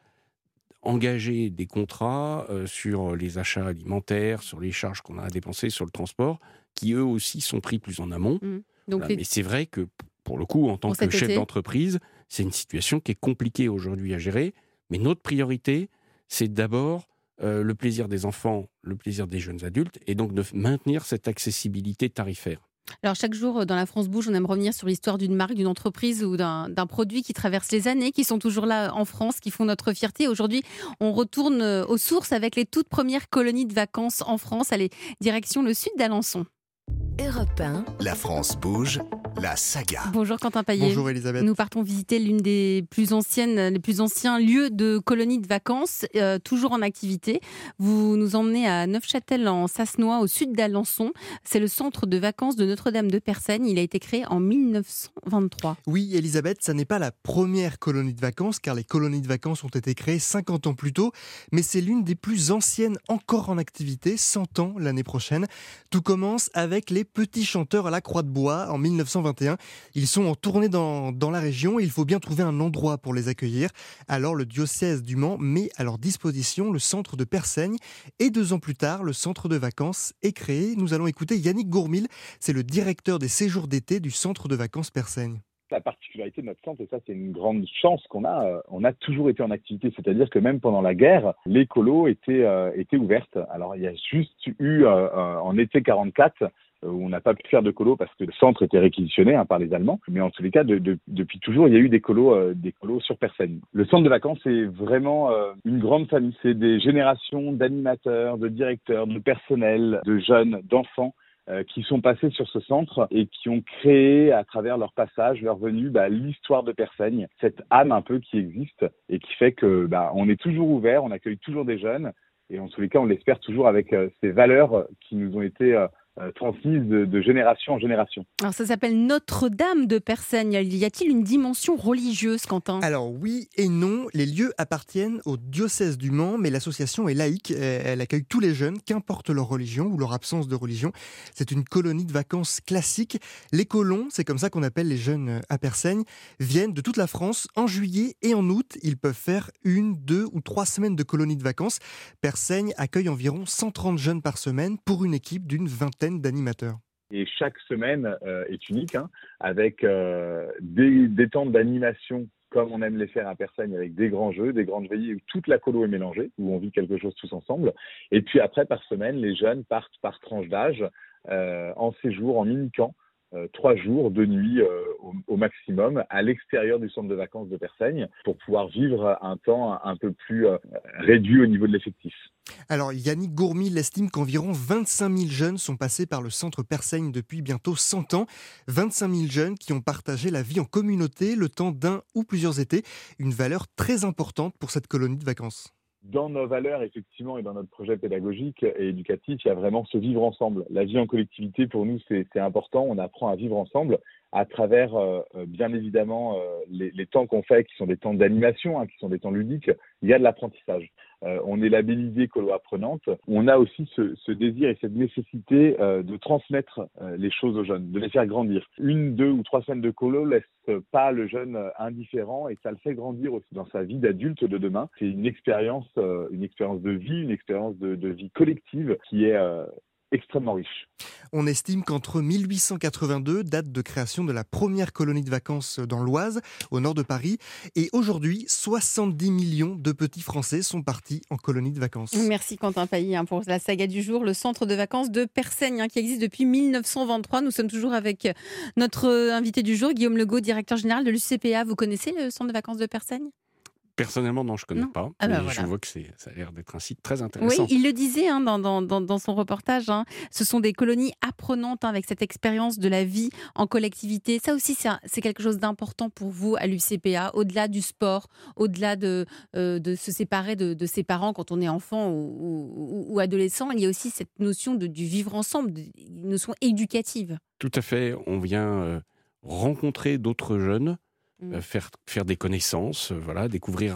engagé des contrats sur les achats alimentaires, sur les charges qu'on a à dépenser, sur le transport, qui eux aussi sont pris plus en amont. Donc Mais c'est vrai que, pour le coup, en tant que chef d'entreprise, c'est une situation qui est compliquée aujourd'hui à gérer. Mais notre priorité, c'est d'abord le plaisir des enfants, le plaisir des jeunes adultes, et donc de maintenir cette accessibilité tarifaire. Alors chaque jour dans La France Bouge, on aime revenir sur l'histoire d'une marque, d'une entreprise ou d'un produit qui traverse les années, qui sont toujours là en France, qui font notre fierté. Aujourd'hui, on retourne aux sources avec les toutes premières colonies de vacances en France. Allez, direction le sud d'Alençon. Europe 1. La France bouge, la saga. Bonjour Quentin Paillet. Bonjour Elisabeth. Nous partons visiter l'une des plus anciens lieux de colonies de vacances, toujours en activité. Vous nous emmenez à Neufchâtel en Sasnois, au sud d'Alençon. C'est le centre de vacances de Notre-Dame de Persaigne. Il a été créé en 1923. Oui Elisabeth, ça n'est pas la première colonie de vacances, car les colonies de vacances ont été créées 50 ans plus tôt, mais c'est l'une des plus anciennes encore en activité, 100 ans l'année prochaine. Tout commence avec les Petits Chanteurs à la Croix de Bois en 1921. Ils sont en tournée dans la région et il faut bien trouver un endroit pour les accueillir. Alors le diocèse du Mans met à leur disposition le centre de Persaigne et 2 ans plus tard, le centre de vacances est créé. Nous allons écouter Yannick Gourmil, c'est le directeur des séjours d'été du centre de vacances Persaigne. La particularité de notre centre, et ça c'est une grande chance qu'on a, on a toujours été en activité. C'est-à-dire que même pendant la guerre, les colos étaient ouvertes. Alors il y a juste eu en été 44 où on n'a pas pu faire de colo parce que le centre était réquisitionné par les Allemands. Mais en tous les cas, depuis toujours, il y a eu des colos sur Persaigne. Le centre de vacances est vraiment une grande famille. C'est des générations d'animateurs, de directeurs, de personnel, de jeunes, d'enfants qui sont passés sur ce centre et qui ont créé à travers leur passage, leur venue, l'histoire de Persaigne, cette âme un peu qui existe et qui fait que on est toujours ouvert, on accueille toujours des jeunes et en tous les cas on l'espère toujours avec ces valeurs qui nous ont été transmises de génération en génération. Alors ça s'appelle Notre-Dame de Persaigne. Y a-t-il une dimension religieuse, Quentin ? Alors oui et non, les lieux appartiennent au diocèse du Mans, mais l'association est laïque, elle accueille tous les jeunes, qu'importe leur religion ou leur absence de religion. C'est une colonie de vacances classique. Les colons, c'est comme ça qu'on appelle les jeunes à Persaigne, viennent de toute la France en juillet et en août. Ils peuvent faire 1, 2 ou 3 semaines de colonie de vacances. Persaigne accueille environ 130 jeunes par semaine pour une équipe d'une vingtaine d'animateurs. Et chaque semaine est unique, avec des temps d'animation comme on aime les faire à Persaigne, avec des grands jeux, des grandes veillées où toute la colo est mélangée, où on vit quelque chose tous ensemble. Et puis après, par semaine, les jeunes partent par tranche d'âge, en séjour, en mini-camp, 3 jours, 2 nuits au maximum, à l'extérieur du centre de vacances de Persaigne, pour pouvoir vivre un temps un peu plus réduit au niveau de l'effectif. Alors Yannick Gourmil estime qu'environ 25 000 jeunes sont passés par le centre Persaigne depuis bientôt 100 ans. 25 000 jeunes qui ont partagé la vie en communauté le temps d'un ou plusieurs étés. Une valeur très importante pour cette colonie de vacances. Dans nos valeurs, effectivement, et dans notre projet pédagogique et éducatif, il y a vraiment ce vivre ensemble. La vie en collectivité, pour nous, c'est important. On apprend à vivre ensemble à travers, bien évidemment, les temps qu'on fait, qui sont des temps d'animation, qui sont des temps ludiques. Il y a de l'apprentissage. On est labellisé colo apprenante. On a aussi ce désir et cette nécessité de transmettre les choses aux jeunes, de les faire grandir. 1, 2 ou 3 semaines de colo laisse pas le jeune indifférent et ça le fait grandir aussi dans sa vie d'adulte de demain. C'est une expérience de vie, une expérience de vie collective qui est extrêmement riche. On estime qu'entre 1882, date de création de la première colonie de vacances dans l'Oise, au nord de Paris, et aujourd'hui, 70 millions de petits Français sont partis en colonie de vacances. Merci Quentin Pailly pour la saga du jour, le centre de vacances de Persaigne qui existe depuis 1923. Nous sommes toujours avec notre invité du jour, Guillaume Legault, directeur général de l'UCPA. Vous connaissez le centre de vacances de Persaigne ? Personnellement, non, je ne connais pas. Voilà. Je vois que ça a l'air d'être un site très intéressant. Oui, il le disait dans son reportage. Ce sont des colonies apprenantes avec cette expérience de la vie en collectivité. Ça aussi, c'est quelque chose d'important pour vous à l'UCPA, au-delà du sport, au-delà de se séparer de ses parents quand on est enfant ou adolescent. Il y a aussi cette notion du vivre ensemble, une notion éducative. Tout à fait. On vient rencontrer d'autres jeunes, faire des connaissances, découvrir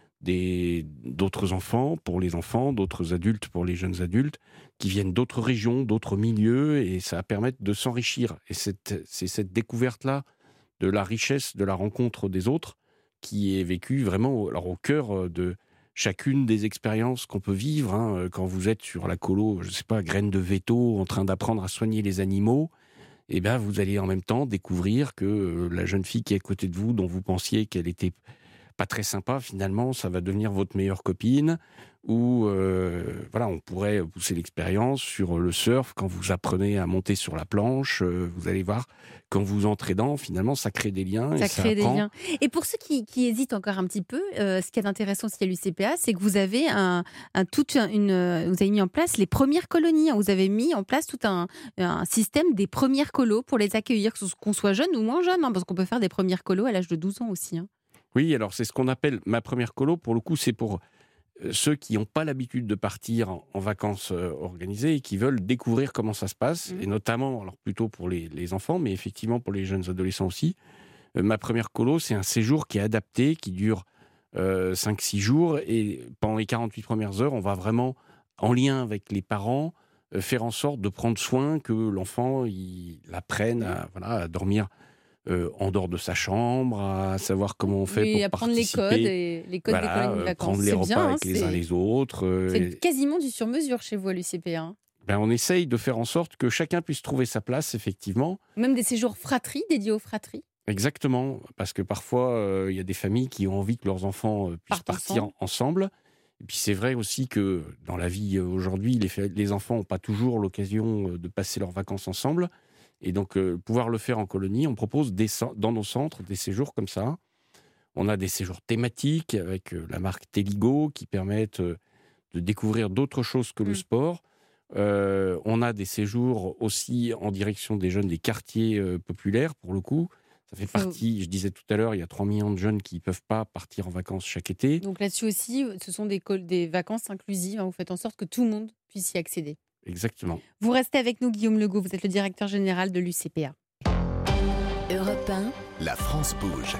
d'autres enfants pour les enfants, d'autres adultes pour les jeunes adultes, qui viennent d'autres régions, d'autres milieux, et ça va permettre de s'enrichir. Et c'est cette découverte-là de la richesse de la rencontre des autres qui est vécue vraiment au cœur de chacune des expériences qu'on peut vivre. Quand vous êtes sur la colo, je ne sais pas, graines de veto, en train d'apprendre à soigner les animaux, et bien vous allez en même temps découvrir que la jeune fille qui est à côté de vous, dont vous pensiez qu'elle était pas très sympa, finalement, ça va devenir votre meilleure copine. Ou on pourrait pousser l'expérience sur le surf. Quand vous apprenez à monter sur la planche, vous allez voir, quand vous entrez dedans, finalement, ça crée des liens. Ça crée des liens. Et pour ceux qui hésitent encore un petit peu, ce qui est intéressant aussi à l'UCPA, c'est que vous avez vous avez mis en place les premières colonies. Vous avez mis en place tout un système des premières colos pour les accueillir, qu'on soit jeune ou moins jeune, parce qu'on peut faire des premières colos à l'âge de 12 ans aussi. Oui, alors c'est ce qu'on appelle ma première colo. Pour le coup, c'est pour ceux qui n'ont pas l'habitude de partir en vacances organisées et qui veulent découvrir comment ça se passe, et notamment, alors plutôt pour les enfants, mais effectivement pour les jeunes adolescents aussi. Ma première colo, c'est un séjour qui est adapté, qui dure 5-6 jours, et pendant les 48 premières heures, on va vraiment, en lien avec les parents, faire en sorte de prendre soin que l'enfant il apprenne à dormir en dehors de sa chambre, à savoir comment on fait pour participer. Apprendre les codes des colonies de vacances. Prendre les repas avec les uns les autres. C'est quasiment du sur-mesure chez vous à l'UCPA. On essaye de faire en sorte que chacun puisse trouver sa place, effectivement. Même des séjours fratries, dédiés aux fratries. Exactement, parce que parfois, il y a des familles qui ont envie que leurs enfants puissent partir ensemble. Et puis c'est vrai aussi que dans la vie aujourd'hui, les enfants n'ont pas toujours l'occasion de passer leurs vacances ensemble. Et donc, pouvoir le faire en colonie, on propose dans nos centres des séjours comme ça. On a des séjours thématiques avec la marque Téligo qui permettent de découvrir d'autres choses que le sport. On a des séjours aussi en direction des jeunes des quartiers populaires, pour le coup. Ça fait partie, je disais tout à l'heure, il y a 3 millions de jeunes qui ne peuvent pas partir en vacances chaque été. Donc là-dessus aussi, ce sont des vacances inclusives. Vous faites en sorte que tout le monde puisse y accéder. Exactement. Vous restez avec nous, Guillaume Legault. Vous êtes le directeur général de l'UCPA. Europe 1. La France bouge.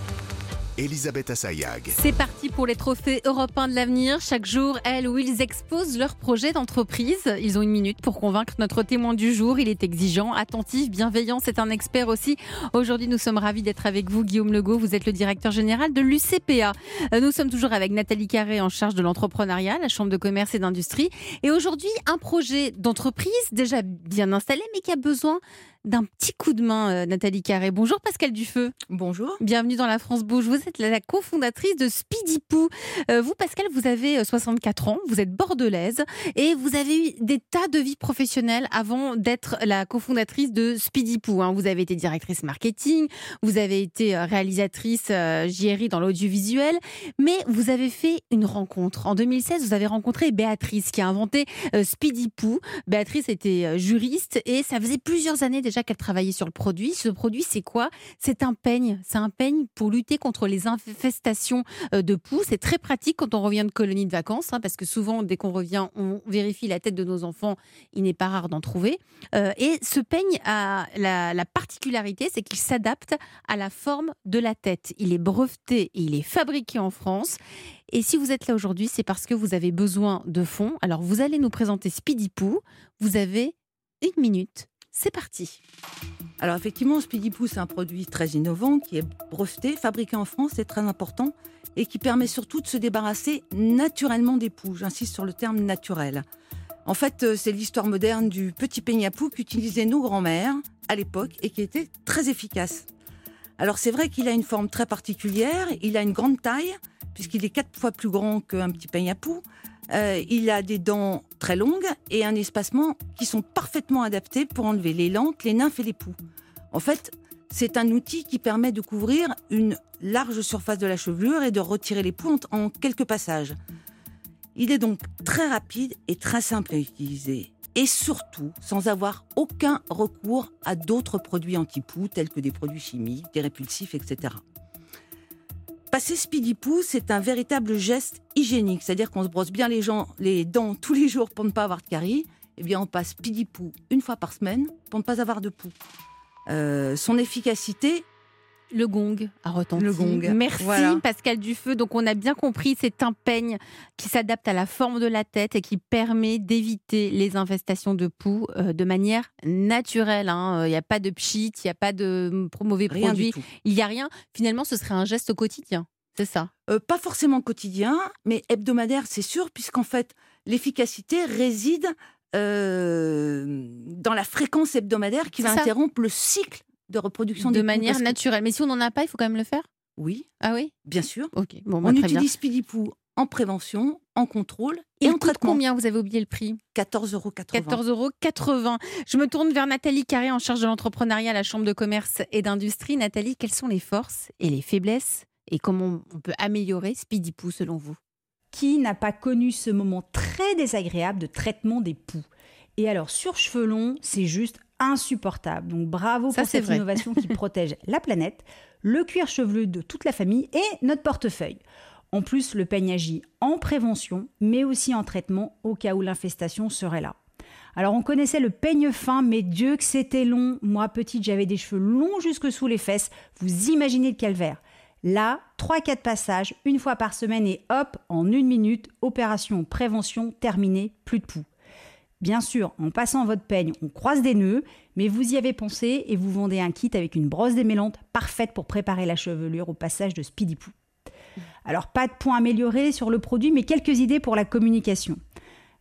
Elisabeth Assayag. C'est parti pour les trophées européens de l'avenir. Chaque jour, elle ou ils exposent leurs projets d'entreprise. Ils ont 1 minute pour convaincre notre témoin du jour. Il est exigeant, attentif, bienveillant. C'est un expert aussi. Aujourd'hui, nous sommes ravis d'être avec vous, Guillaume Legault. Vous êtes le directeur général de l'UCPA. Nous sommes toujours avec Nathalie Carré en charge de l'entrepreneuriat, la Chambre de commerce et d'industrie. Et aujourd'hui, un projet d'entreprise déjà bien installé, mais qui a besoin d'un petit coup de main, Nathalie Carré. Bonjour Pascal Dufeu. Bonjour. Bienvenue dans la France Bouge. Vous êtes la cofondatrice de Speedypoo. Vous, Pascal, vous avez 64 ans, vous êtes bordelaise et vous avez eu des tas de vies professionnelles avant d'être la cofondatrice de Speedypoo. Vous avez été directrice marketing, vous avez été réalisatrice JRI dans l'audiovisuel, mais vous avez fait une rencontre. En 2016, vous avez rencontré Béatrice qui a inventé Speedypoo. Béatrice était juriste et ça faisait plusieurs années déjà qu'elle travaillait sur le produit. Ce produit, c'est quoi ? C'est un peigne. C'est un peigne pour lutter contre les infestations de poux. C'est très pratique quand on revient de colonie de vacances, parce que souvent, dès qu'on revient, on vérifie la tête de nos enfants. Il n'est pas rare d'en trouver. Et ce peigne a la particularité, c'est qu'il s'adapte à la forme de la tête. Il est breveté et il est fabriqué en France. Et si vous êtes là aujourd'hui, c'est parce que vous avez besoin de fonds. Alors, vous allez nous présenter Speedypoo. Vous avez 1 minute. C'est parti. Alors effectivement, Speedypoo, c'est un produit très innovant qui est breveté, fabriqué en France, c'est très important, et qui permet surtout de se débarrasser naturellement des poux. J'insiste sur le terme naturel. En fait, c'est l'histoire moderne du petit peigne à poux qu'utilisaient nos grands-mères à l'époque et qui était très efficace. Alors c'est vrai qu'il a une forme très particulière, il a une grande taille, puisqu'il est 4 fois plus grand qu'un petit peigne à poux. Il a des dents très longues et un espacement qui sont parfaitement adaptés pour enlever les lentes, les nymphes et les poux. En fait, c'est un outil qui permet de couvrir une large surface de la chevelure et de retirer les poux en quelques passages. Il est donc très rapide et très simple à utiliser. Et surtout, sans avoir aucun recours à d'autres produits anti-poux, tels que des produits chimiques, des répulsifs, etc. Passer Speedypoo, c'est un véritable geste hygiénique, c'est-à-dire qu'on se brosse bien les dents tous les jours pour ne pas avoir de caries. Eh bien, on passe Speedypoo 1 fois par semaine pour ne pas avoir de poux. Son efficacité... Le gong a retenti. Le gong. Merci voilà. Pascal Dufeu. Donc on a bien compris, c'est un peigne qui s'adapte à la forme de la tête et qui permet d'éviter les infestations de poux de manière naturelle. Il n'y a pas de pchit, il n'y a pas de mauvais produits, il n'y a rien. Finalement, ce serait un geste quotidien, c'est ça ? Pas forcément quotidien, mais hebdomadaire, c'est sûr, puisqu'en fait, l'efficacité réside dans la fréquence hebdomadaire qui va interrompre le cycle de reproduction de manière naturelle. Mais si on n'en a pas, il faut quand même le faire ? Oui. Ah oui ? Bien sûr. Ok. Bon, on utilise Speedypoo en prévention, en contrôle et en traitement. Combien ? Vous avez oublié le prix ? 14,80 €. 14,80 €. Je me tourne vers Nathalie Carré en charge de l'entrepreneuriat à la Chambre de commerce et d'industrie. Nathalie, quelles sont les forces et les faiblesses et comment on peut améliorer Speedypoo selon vous ? Qui n'a pas connu ce moment très désagréable de traitement des poux ? Et alors, sur cheveux longs, c'est juste insupportable. Donc bravo pour cette innovation qui protège la planète, le cuir chevelu de toute la famille et notre portefeuille. En plus, le peigne agit en prévention, mais aussi en traitement au cas où l'infestation serait là. Alors on connaissait le peigne fin, mais Dieu que c'était long. Moi, petite, j'avais des cheveux longs jusque sous les fesses. Vous imaginez le calvaire. Là, 3-4 passages, 1 fois par semaine et hop, en 1 minute, opération prévention terminée, plus de poux. Bien sûr, en passant votre peigne, on croise des nœuds, mais vous y avez pensé et vous vendez un kit avec une brosse démêlante parfaite pour préparer la chevelure au passage de Speedypoo. Alors, pas de point amélioré sur le produit, mais quelques idées pour la communication.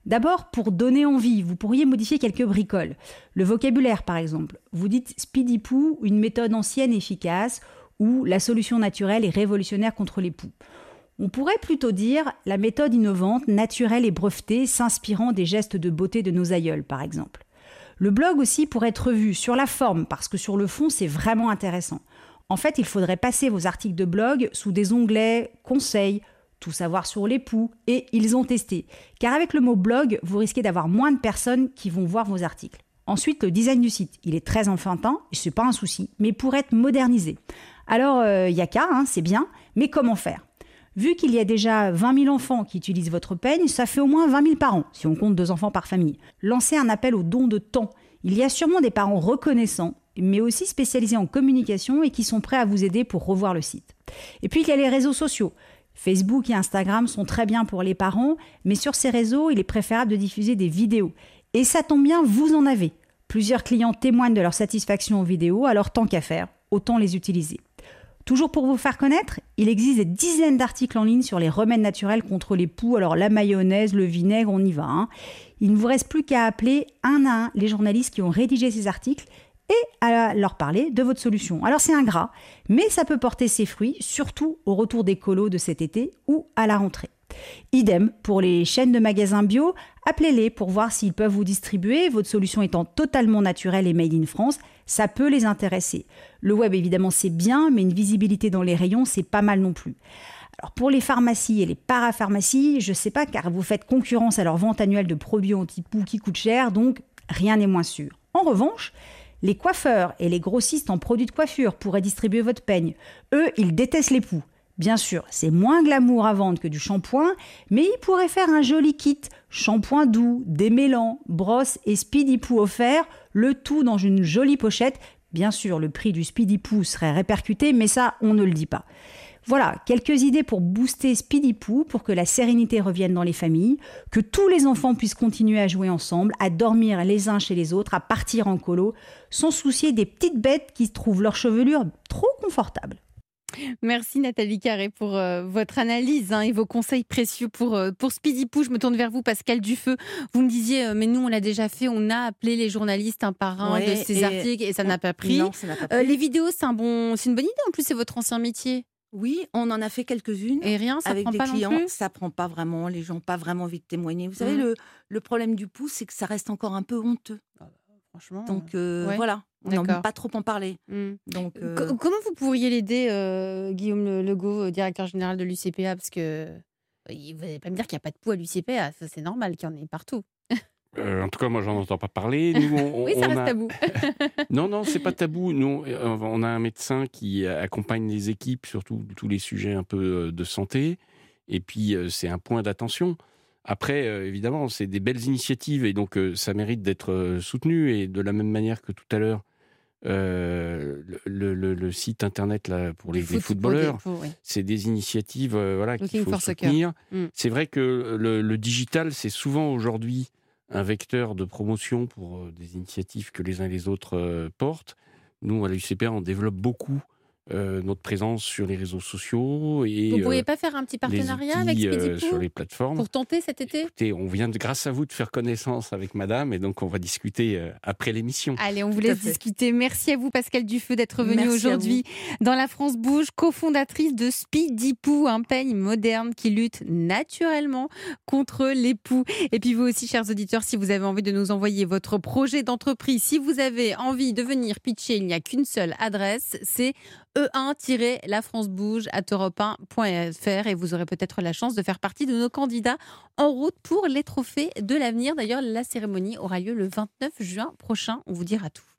D'abord, pour donner envie, vous pourriez modifier quelques bricoles. Le vocabulaire, par exemple. Vous dites Speedy Poo, une méthode ancienne efficace, ou la solution naturelle et révolutionnaire contre les poux. On pourrait plutôt dire la méthode innovante, naturelle et brevetée, s'inspirant des gestes de beauté de nos aïeuls, par exemple. Le blog aussi pourrait être vu sur la forme, parce que sur le fond, c'est vraiment intéressant. En fait, il faudrait passer vos articles de blog sous des onglets « Conseils », tout savoir sur les poux et ils ont testé. Car avec le mot blog, vous risquez d'avoir moins de personnes qui vont voir vos articles. Ensuite, le design du site. Il est très enfantin, et ce n'est pas un souci, mais pour être modernisé. Alors, il y a qu'à, c'est bien, mais comment faire ? Vu qu'il y a déjà 20 000 enfants qui utilisent votre peigne, ça fait au moins 20 000 par an, si on compte 2 enfants par famille. Lancez un appel au don de temps. Il y a sûrement des parents reconnaissants, mais aussi spécialisés en communication et qui sont prêts à vous aider pour revoir le site. Et puis, il y a les réseaux sociaux. Facebook et Instagram sont très bien pour les parents, mais sur ces réseaux, il est préférable de diffuser des vidéos. Et ça tombe bien, vous en avez. Plusieurs clients témoignent de leur satisfaction aux vidéos, alors tant qu'à faire, autant les utiliser. Toujours pour vous faire connaître, il existe des dizaines d'articles en ligne sur les remèdes naturels contre les poux, alors la mayonnaise, le vinaigre, on y va. Il ne vous reste plus qu'à appeler un à un les journalistes qui ont rédigé ces articles et à leur parler de votre solution. Alors c'est ingrat, mais ça peut porter ses fruits, surtout au retour des colos de cet été ou à la rentrée. Idem pour les chaînes de magasins bio, appelez-les pour voir s'ils peuvent vous distribuer, votre solution étant totalement naturelle et made in France, ça peut les intéresser. Le web évidemment c'est bien, mais une visibilité dans les rayons c'est pas mal non plus. Alors pour les pharmacies et les parapharmacies, je sais pas car vous faites concurrence à leur vente annuelle de produits anti-poux qui coûtent cher, donc rien n'est moins sûr. En revanche, les coiffeurs et les grossistes en produits de coiffure pourraient distribuer votre peigne. Eux, ils détestent les poux. Bien sûr, c'est moins glamour à vendre que du shampoing, mais ils pourraient faire un joli kit, shampoing doux, démêlant, brosse et Speedy Poo offert, le tout dans une jolie pochette. Bien sûr, le prix du Speedy Poo serait répercuté, mais ça, on ne le dit pas. Voilà, quelques idées pour booster Speedy Poo, pour que la sérénité revienne dans les familles, que tous les enfants puissent continuer à jouer ensemble, à dormir les uns chez les autres, à partir en colo, sans soucier des petites bêtes qui trouvent leur chevelure trop confortable. Merci Nathalie Carré pour votre analyse et vos conseils précieux pour Speedy Poo. Je me tourne vers vous, Pascal Dufeu. Vous me disiez, mais nous on l'a déjà fait, on a appelé les journalistes un par un de ces articles et ça n'a pas pris. Non, ça n'a pas pris. Les vidéos, c'est une bonne idée. En plus, c'est votre ancien métier. Oui, on en a fait quelques-unes. Et rien, ça avec prend des pas clients, non plus. ça prend pas vraiment. Les gens n'ont pas vraiment envie de témoigner. Vous savez, le problème du pouce, c'est que ça reste encore un peu honteux. Franchement. Donc voilà, on n'aime pas trop en parler. Donc, comment vous pourriez l'aider, Guillaume Legault, directeur général de l'UCPA, parce que vous n'allez pas me dire qu'il n'y a pas de poux à l'UCPA, ça c'est normal qu'il y en ait partout. En tout cas, moi, j'en entends pas parler. Nous, oui, ça reste tabou. Non, c'est pas tabou. Nous, on a un médecin qui accompagne les équipes, surtout tous les sujets un peu de santé. Et puis, c'est un point d'attention. Après, évidemment, c'est des belles initiatives et donc ça mérite d'être soutenu. Et de la même manière que tout à l'heure, le site internet là, pour les footballeurs, c'est des initiatives qu'il faut soutenir. C'est vrai que le digital, c'est souvent aujourd'hui un vecteur de promotion pour des initiatives que les uns et les autres portent. Nous, à l'UCPA, on développe beaucoup notre présence sur les réseaux sociaux. Et, vous ne pourriez pas faire un petit partenariat avec Speedy Poo sur les plateformes pour tenter cet été ? Écoutez, on vient, grâce à vous, de faire connaissance avec madame et donc on va discuter après l'émission. Allez, on vous laisse discuter. Merci à vous, Pascal Dufeu, d'être venu aujourd'hui dans La France Bouge, cofondatrice de Speedy Poo, un peigne moderne qui lutte naturellement contre les poux. Et puis vous aussi, chers auditeurs, si vous avez envie de nous envoyer votre projet d'entreprise, si vous avez envie de venir pitcher, il n'y a qu'une seule adresse, c'est e1-lafrancebouge@europe1.fr et vous aurez peut-être la chance de faire partie de nos candidats en route pour les trophées de l'avenir. D'ailleurs, la cérémonie aura lieu le 29 juin prochain. On vous dira tout.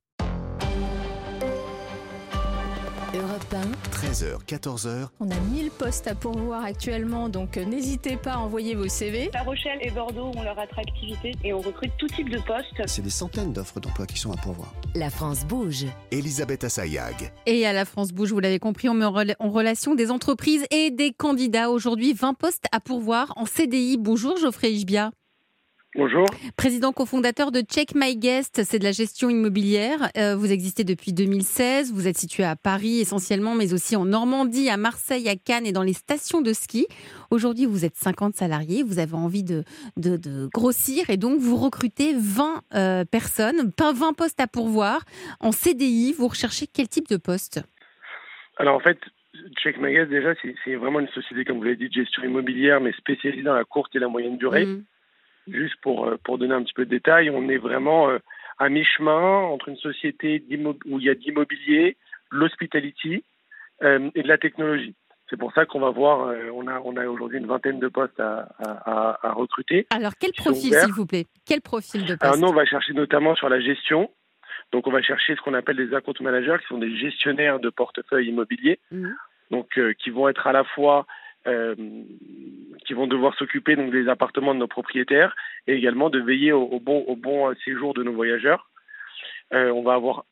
Europe 1. 13h, 14h. On a 1000 postes à pourvoir actuellement, donc n'hésitez pas à envoyer vos CV. La Rochelle et Bordeaux ont leur attractivité et on recrute tout type de postes. C'est des centaines d'offres d'emploi qui sont à pourvoir. La France bouge. Elisabeth Assayag. Et à La France bouge, vous l'avez compris, on met en relation des entreprises et des candidats. Aujourd'hui, 20 postes à pourvoir en CDI. Bonjour Geoffrey Ishbia. Bonjour. Président cofondateur de Check My Guest, c'est de la gestion immobilière. Vous existez depuis 2016. Vous êtes situé à Paris essentiellement, mais aussi en Normandie, à Marseille, à Cannes et dans les stations de ski. Aujourd'hui, vous êtes 50 salariés. Vous avez envie de grossir et donc vous recrutez 20 personnes, 20 postes à pourvoir. En CDI, vous recherchez quel type de poste ? Alors en fait, Check My Guest, déjà, c'est vraiment une société, comme vous l'avez dit, de gestion immobilière, mais spécialisée dans la courte et la moyenne durée. Juste pour donner un petit peu de détails, on est vraiment à mi-chemin entre une société où il y a de l'immobilier, l'hospitality et de la technologie. C'est pour ça qu'on va voir, on a aujourd'hui une vingtaine de postes à recruter. Alors, quel profil, s'il vous plaît ? Quel profil de poste ? Alors nous, on va chercher notamment sur la gestion. Donc, on va chercher ce qu'on appelle des account managers, qui sont des gestionnaires de portefeuille immobilier. Donc, qui vont être à la fois... qui vont devoir s'occuper donc des appartements de nos propriétaires et également de veiller au bon séjour de nos voyageurs. On va avoir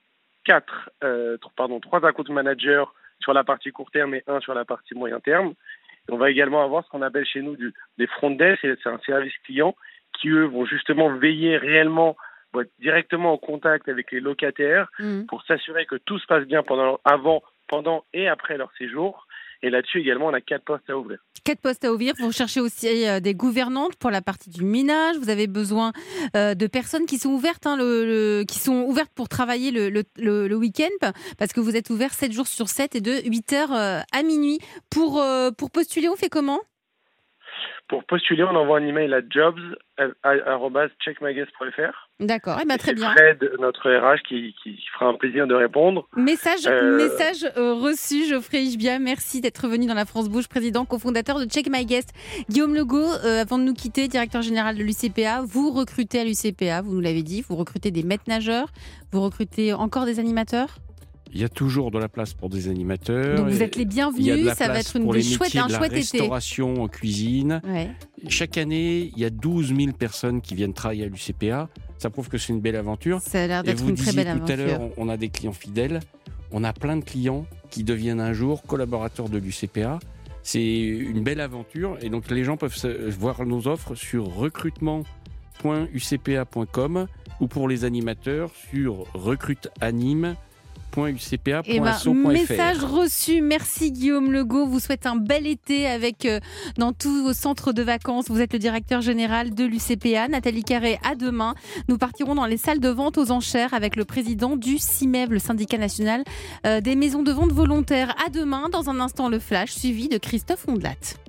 3 account managers sur la partie court terme et 1 sur la partie moyen terme. Et on va également avoir ce qu'on appelle chez nous des front desk, c'est un service client qui, eux, vont justement veiller réellement, vont être directement en contact avec les locataires pour s'assurer que tout se passe bien avant, pendant et après leur séjour. Et là-dessus également, on a 4 postes à ouvrir. 4 postes à ouvrir. Vous cherchez aussi des gouvernantes pour la partie du ménage. Vous avez besoin de personnes qui sont ouvertes, qui sont ouvertes pour travailler le week-end, parce que vous êtes ouvert 7 jours sur 7 et de 8h à minuit. Pour postuler, on fait comment ? Pour postuler, on envoie un email à jobs@checkmyguest.fr. D'accord, très bien. C'est Fred, notre RH, qui fera un plaisir de répondre. Message reçu, Geoffrey Ishbia. Merci d'être venu dans la France Bouge, président, cofondateur de Check My Guest. Guillaume Legault, avant de nous quitter, directeur général de l'UCPA, vous recrutez à l'UCPA, vous nous l'avez dit, vous recrutez des maîtres nageurs, vous recrutez encore des animateurs ? Il y a toujours de la place pour des animateurs. Donc vous êtes les bienvenus, ça va être un chouette été. Restauration, en cuisine. Ouais. Chaque année, il y a 12 000 personnes qui viennent travailler à l'UCPA. Ça prouve que c'est une belle aventure. Ça a l'air d'être une très belle aventure. Tout à l'heure, on a des clients fidèles. On a plein de clients qui deviennent un jour collaborateurs de l'UCPA. C'est une belle aventure. Et donc les gens peuvent voir nos offres sur recrutement.ucpa.com ou pour les animateurs sur recruteanime.ucpa.so.fr. Message reçu. Merci Guillaume Legault. Vous souhaite un bel été avec dans tous vos centres de vacances. Vous êtes le directeur général de l'UCPA. Nathalie Carré, à demain. Nous partirons dans les salles de vente aux enchères avec le président du CIMEV, le syndicat national des maisons de vente volontaires. À demain. Dans un instant, le flash suivi de Christophe Ondelat.